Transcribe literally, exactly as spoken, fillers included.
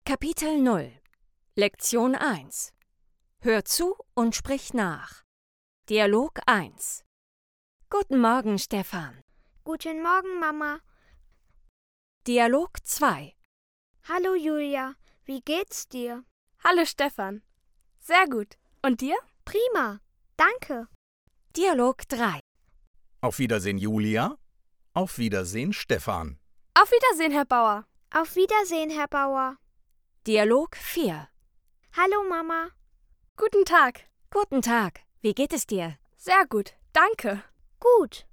Kapitel null. Lektion eins. Hör zu und sprich nach. Dialog eins. Guten Morgen, Stefan. Guten Morgen, Mama. Dialog zwei. Hallo, Julia. Wie geht's dir? Hallo, Stefan. Sehr gut. Und dir? Prima. Danke. Dialog drei. Auf Wiedersehen, Julia. Auf Wiedersehen, Stefan. Auf Wiedersehen, Herr Bauer. Auf Wiedersehen, Herr Bauer. Dialog vier. Hallo, Mama. Guten Tag. Guten Tag. Wie geht es dir? Sehr gut. Danke. Gut.